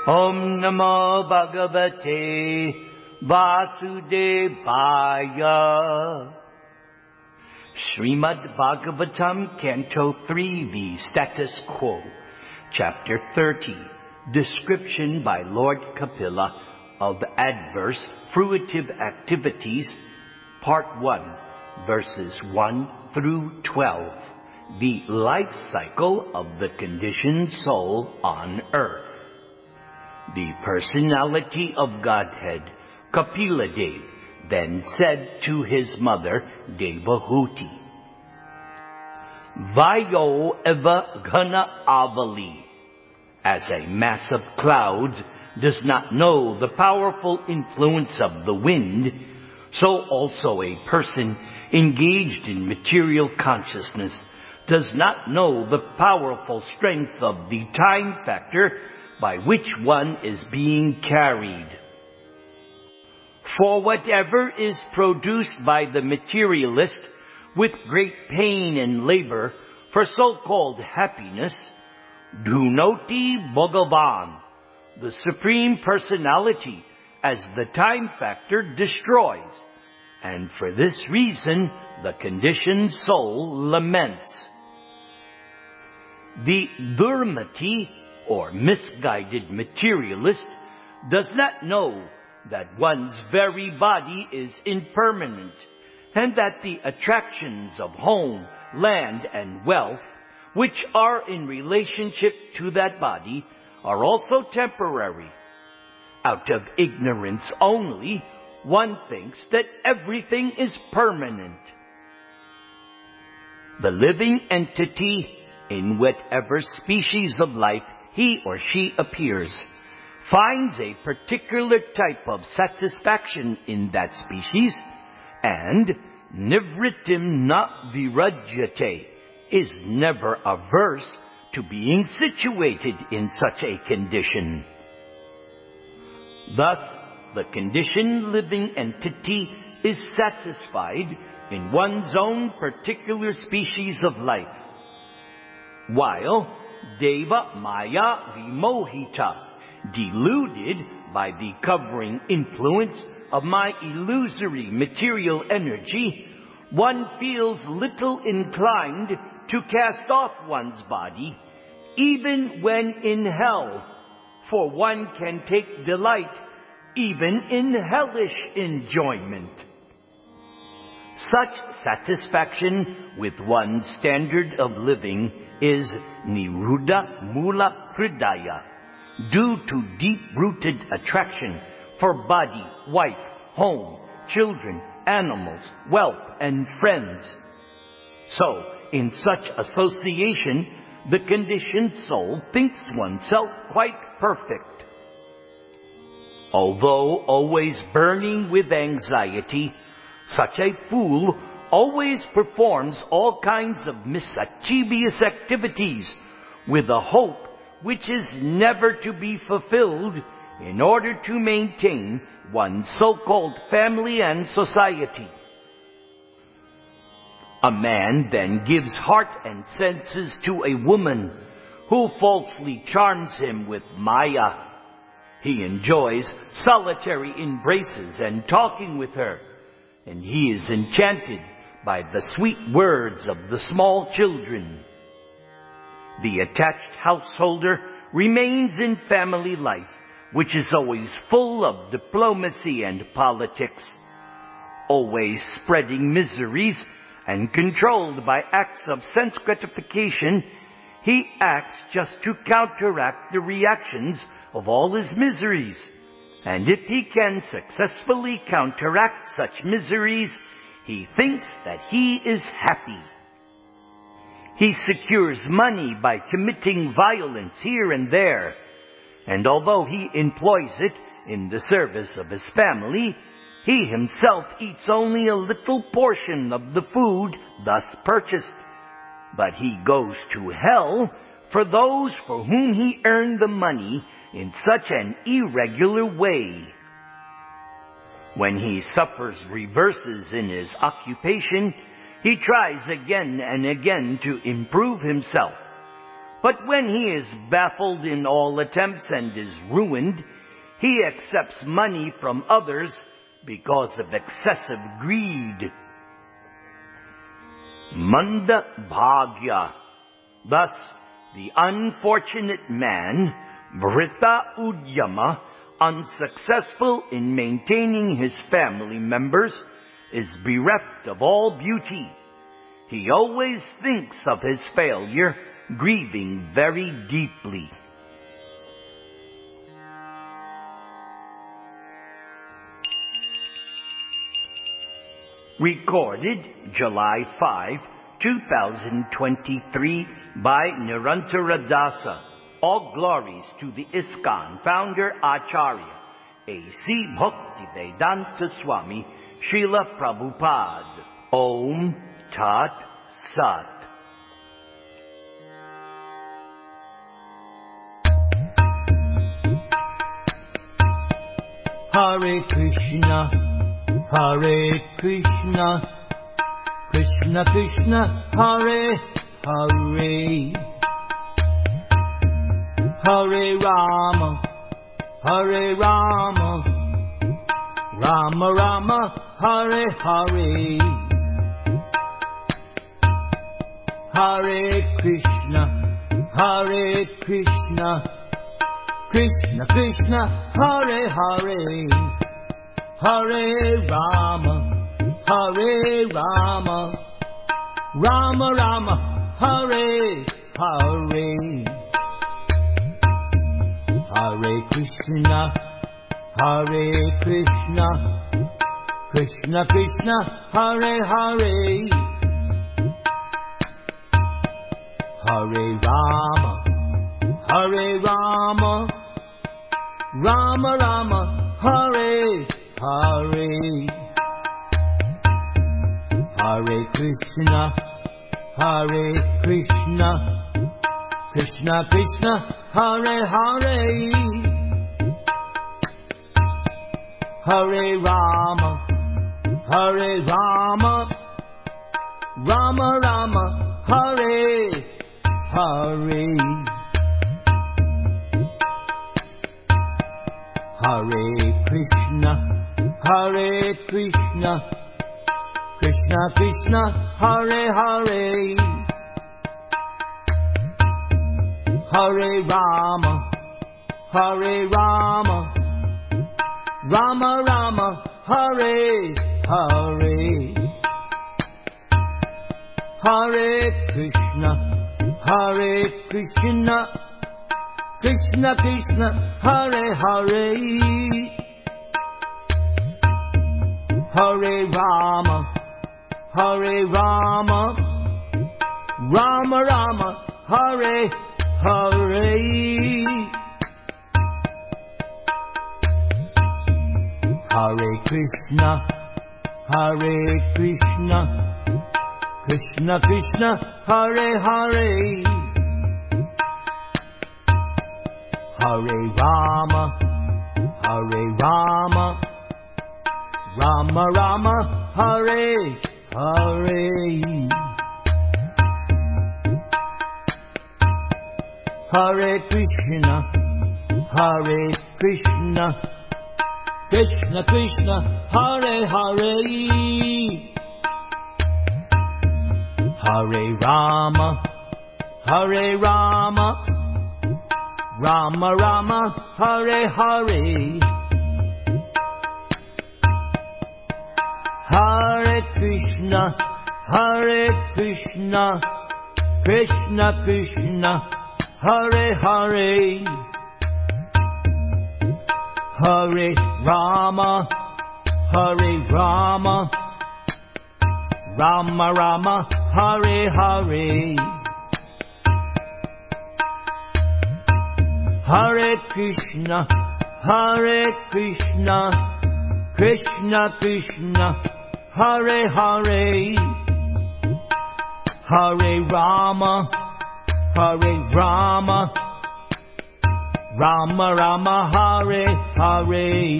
Om Namo Bhagavate Vasudevaya. Srimad Bhagavatam, Canto 3, The Status Quo, Chapter 30, Description by Lord Kapila of Adverse Fruitive Activities, Part 1, Verses 1 through 12, The Life Cycle of the Conditioned Soul on Earth. The Personality of Godhead, Kapila Dev, then said to his mother, Devahuti, Vayo eva ghana avali. As a mass of clouds does not know the powerful influence of the wind, so also a person engaged in material consciousness does not know the powerful strength of the time factor by which one is being carried. For whatever is produced by the materialist with great pain and labor for so-called happiness, Dhunoti Bhagavan, the Supreme Personality, as the time factor destroys, and for this reason the conditioned soul laments. The Durmati, or misguided materialist, does not know that one's very body is impermanent, and that the attractions of home, land, and wealth, which are in relationship to that body, are also temporary. Out of ignorance only, one thinks that everything is permanent. The living entity, in whatever species of life he or she appears, finds a particular type of satisfaction in that species, and nivritim na virajyate, is never averse to being situated in such a condition. Thus, the conditioned living entity is satisfied in one's own particular species of life, while Deva Maya Vimohita, deluded by the covering influence of my illusory material energy, one feels little inclined to cast off one's body, even when in hell, for one can take delight even in hellish enjoyment. Such satisfaction with one's standard of living is Niruddha Mula Hridaya, due to deep-rooted attraction for body, wife, home, children, animals, wealth, and friends. So, in such association, the conditioned soul thinks oneself quite perfect. Although always burning with anxiety, such a fool always performs all kinds of mischievous activities with a hope which is never to be fulfilled in order to maintain one's so-called family and society. A man then gives heart and senses to a woman who falsely charms him with Maya. He enjoys solitary embraces and talking with her, and he is enchanted by the sweet words of the small children. The attached householder remains in family life, which is always full of diplomacy and politics, always spreading miseries, and controlled by acts of sense gratification. He acts just to counteract the reactions of all his miseries, and if he can successfully counteract such miseries, he thinks that he is happy. He secures money by committing violence here and there, and although he employs it in the service of his family, he himself eats only a little portion of the food thus purchased. But he goes to hell for those for whom he earned the money in such an irregular way. When he suffers reverses in his occupation, he tries again and again to improve himself. But when he is baffled in all attempts and is ruined, he accepts money from others because of excessive greed. Manda Bhagya. Thus, the unfortunate man, Vrita Udyama, unsuccessful in maintaining his family members, is bereft of all beauty. He always thinks of his failure, grieving very deeply. Recorded July 5, 2023 by Nirantara Dasa. All glories to the ISKCON founder Acharya A.C. Bhaktivedanta Swami Srila Prabhupada. Om Tat Sat. Hare Krishna, Hare Krishna, Krishna Krishna, Hare Hare, Hare Rama, Hare Rama, Rama Rama, Hare Hare, Hare Krishna, Hare Krishna, Krishna Krishna, Hare Hare, Hare Rama, Hare Rama, Rama Rama, Hare Hare, Hare Krishna, Hare Krishna, Krishna Krishna, Hare Hare, Hare Rama, Hare Rama, Rama Rama, Hare Hare, Hare Krishna, Hare Krishna, Krishna Krishna, Hare Hare, Hare Rama, Hare Rama, Rama Rama, Hare Hare, Hare Krishna, Hare Krishna, Krishna Krishna, Hare Hare, Hare Rama, Hare Rama, Rama Rama, Hare Hare, Hare Krishna, Hare Krishna, Krishna Krishna, Hare Hare, Hare Rama, Hare Rama, Rama Rama, Hare Hare, Hare Krishna, Hare Krishna, Krishna Krishna, Hare Hare, Hare Rama, Hare Rama, Rama Rama, Hare Hare, Hare Krishna, Hare Krishna, Krishna Krishna, Hare Hare, Hare Rama, Hare Rama, Rama Rama, Hare Hare, Hare Krishna, Hare Krishna, Krishna Krishna, Hare Hare, Hare Rama, Hare Rama, Rama Rama, Hare Hare, Hare Krishna, Hare Krishna, Krishna Krishna, Hare Hare, Hare Rama, Hare Rama, Rama Rama, Hare Hare,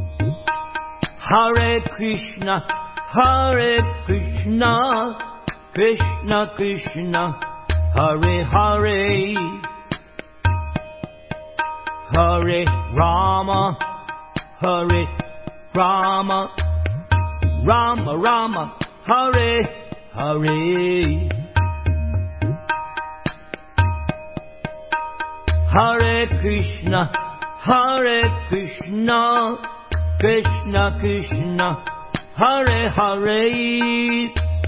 Hare Krishna, Hare Krishna, Krishna Krishna, Hare Hare, Hare Rama, Hare Rama, Rama Rama, Hare Hare. Hare Krishna, Krishna Krishna, Hare Hare,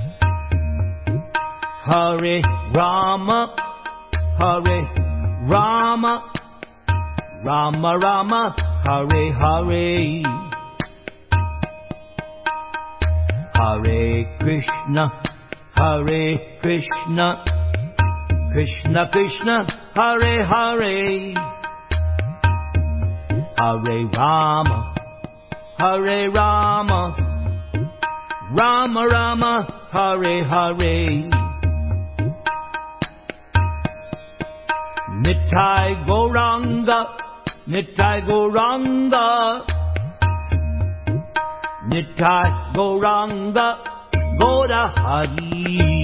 Hare Rama, Hare Rama, Rama Rama, Hare Hare. Hare Krishna, Krishna Krishna, Hare Hare, Hare Rama, Rama Rama, Hare Hare. Nittai Gauranga, Nittai Gauranga, Nittai Gauranga, Gaura Hari.